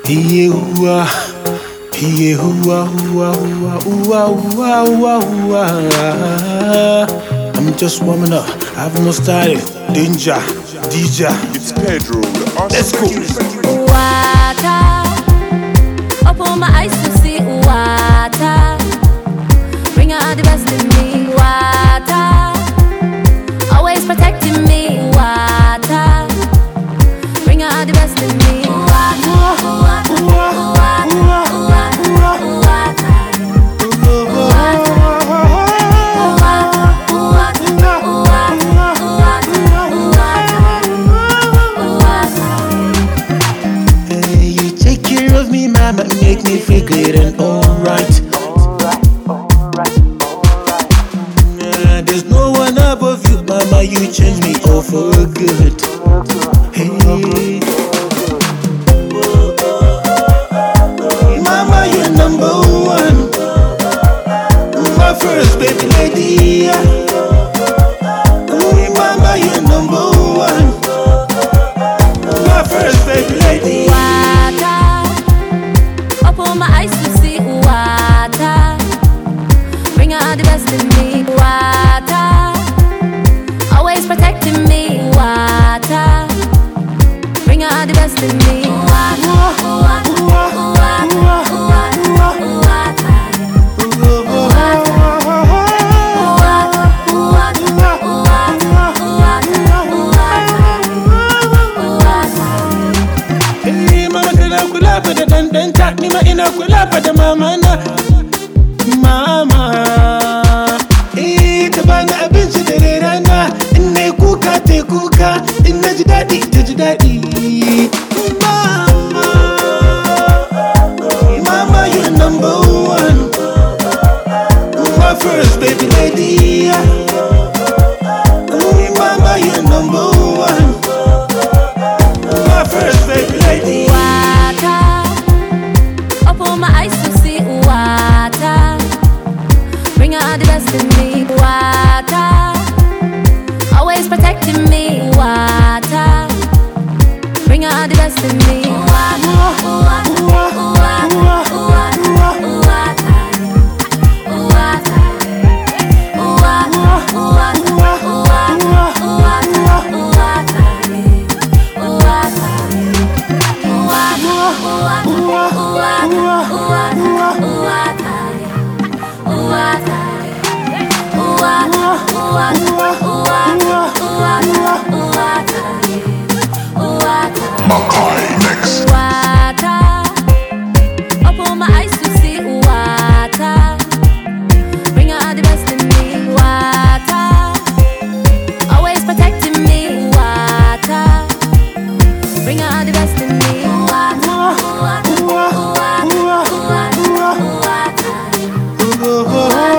Yehovah, Yehovah, I'm just warming up. I haven't even started. Danger, DJ. It's Pedro, the Let's go. Water, open my eyes to see water. Bring out the best in me. Water, always protecting me. Water, bring out the best in me. Mama, make me feel good and alright. There's no one above you, Mama. You change me all for good. Hey, Mama, you're number one. My first baby lady. Mama, you're number one. My first baby lady. Open my eyes to see water. Bring out the best in me. Water, always protecting me. Water, bring out the best in me. Nima ina kula fa da mama na. Mama, ta bani abinci da rana. In nayi kuka ta yi kuka, in na ji daɗi ta ji daɗi. Mama, Mama, you're number one. My first baby lady. Mama, you're number one. My first baby lady. Open my eyes to see water. Bring out the best in me. Water, always protecting me. Water, bring out the best in me. Makai next. Water, open my eyes to see water. Bring out the best in me. Water, always protecting me. Water, bring out the best in me.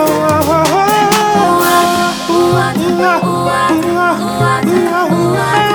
Water.